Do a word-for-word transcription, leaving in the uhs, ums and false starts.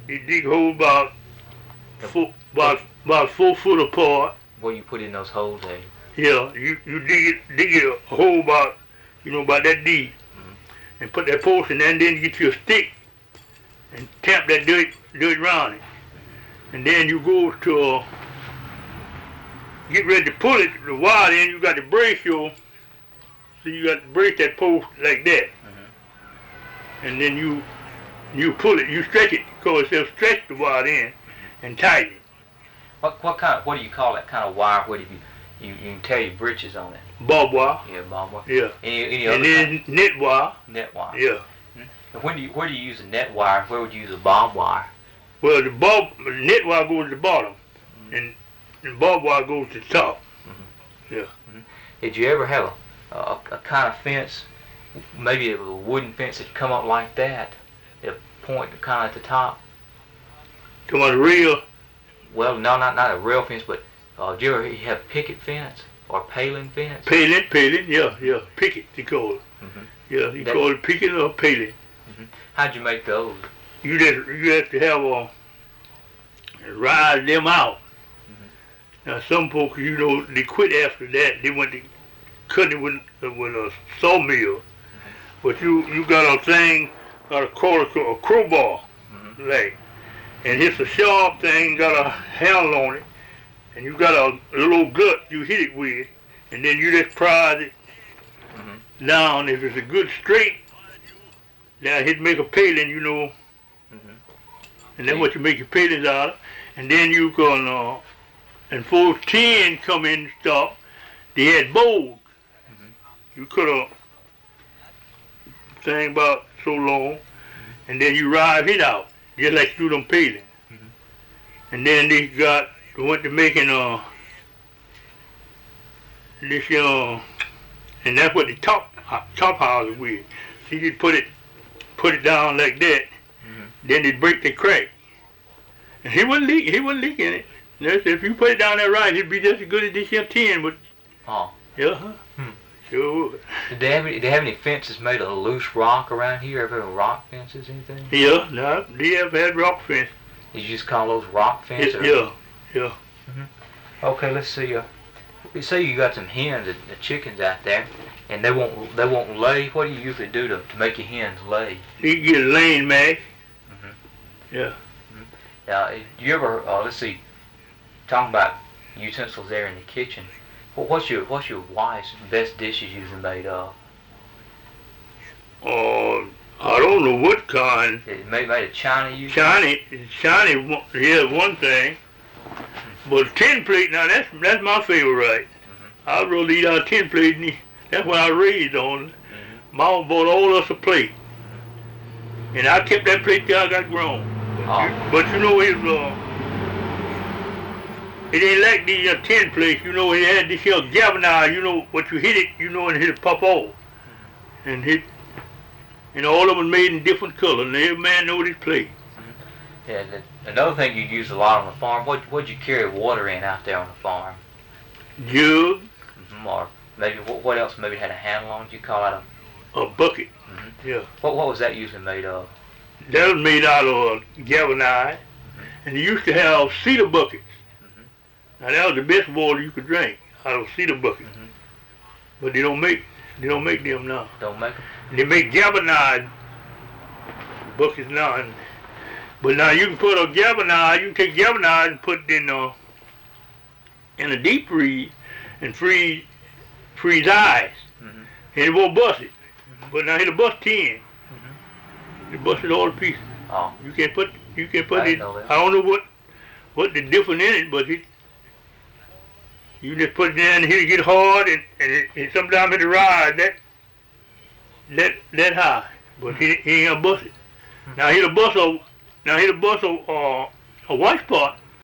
you dig a hole about four, about about four foot apart. Where you put in those holes there? Yeah, you you dig it dig it a hole about you know about that deep, mm-hmm. and put that post in there, and then you get your stick and tap that dirt dirt around it, and then you go to uh, get ready to pull it the wire in. You got to brace your so you got to brace that post like that, mm-hmm. and then you you pull it, you stretch it because it'll stretch the wire in and tighten it. What what kind of, what do you call that kind of wire? What do you you, you can tear your britches on it? Barbed wire. Yeah, barbed wire. Yeah. Any, any and other then kind? net wire. Net wire. Yeah. Mm-hmm. And when do you where do you use a net wire? Where would you use a barbed wire? Well, the barb net wire goes to the bottom, mm-hmm. and the barbed wire goes to the top. Mm-hmm. Yeah. Mm-hmm. Did you ever have a, a a kind of fence, maybe a wooden fence that come up like that, that point kind of at the top? Come on, the rail. Well, no, not not a rail fence, but uh, did you ever have picket fence or paling fence? Paling, paling, yeah, yeah, picket they call it. Mm-hmm. Yeah, you that, call it picket or paling. Mm-hmm. How'd you make those? You just you have to have a uh, ride them out. Mm-hmm. Now some folks, you know, they quit after that. They went to cut it with uh, with a sawmill, mm-hmm. but you you got a thing, got a call it a crowbar, mm-hmm. like. And it's a sharp thing, got a handle on it, and you got a, a little gut you hit it with, and then you just prise it mm-hmm. down. If it's a good straight, now hit make a paling, you know, mm-hmm. and that's what you make your palings out of. And then you can, uh, and four ten come in and stop, they had bowls. Mm-hmm. You cut a thing about so long, mm-hmm. and then you rive it out. Just like you do them peeling. Mm-hmm. And then they got, went to making, uh, this, uh, and that's what the top, top house is with. So you put it, put it down like that, mm-hmm. then they break the crack. And he wasn't leaking, he wasn't leaking it. That's, if you put it down there right, it'd be just as good as this here tin, but, oh. Yeah, huh? Hmm. Sure. Did they have any, did they have any fences made of loose rock around here? Ever had rock fences, anything? Yeah, no, they have had rock fences. Did you just call those rock fences? Yeah, yeah. yeah. Mm-hmm. Okay, let's see. Uh, say you got some hens, the, the chickens out there, and they won't they won't lay. What do you usually do to, to make your hens lay? You get a laying mash. Mm-hmm. Yeah. Mm-hmm. Uh, do you ever? Uh, let's see. Talking about utensils there in the kitchen. What's your what's your wife's best dishes usually made of? Uh, I don't know what kind. It made made of china usually. China, china, yeah, one thing. Mm-hmm. But tin plate, now that's that's my favorite. Mm-hmm. I'd rather eat out of tin plate. And that's what I raised on. Mm-hmm. Mama bought all us a plate, mm-hmm. and I kept that plate till I got grown. Oh. But you know it was. Uh, It ain't like the uh, tin plates, you know, it had this here galvanized, you know, what you hit it, you know, and hit it pop off. Mm-hmm. And hit, and all of them made in different colors, and every man know his plate. Mm-hmm. Yeah, the, another thing you use a lot on the farm, what what'd you carry water in out there on the farm? Jug. Mm-hmm. Or maybe, what, what else maybe had a handle on it? You call it a... A bucket, mm-hmm. yeah. What what was that usually made of? That was made out of galvanized, mm-hmm. and they used to have cedar buckets. Now that was the best water you could drink out of cedar bucket, mm-hmm. but they don't make they don't make them now. Don't make them. They make galvanized buckets now, and, but now you can put a galvanized. You can take galvanized and put it in uh in a deep freeze and freeze freeze ice, mm-hmm. and it won't bust it. Mm-hmm. But now it'll bust tin. Mm-hmm. It busted all the pieces. Oh. You can't put you can put I it. Know that. I don't know what what the difference in it, but it. You just put it in, it'll get hard, and, and, it, and sometimes it'll rise that that that high, but he, he ain't gonna bust it. Now he'll bust a now he'll bust a uh, a white spot,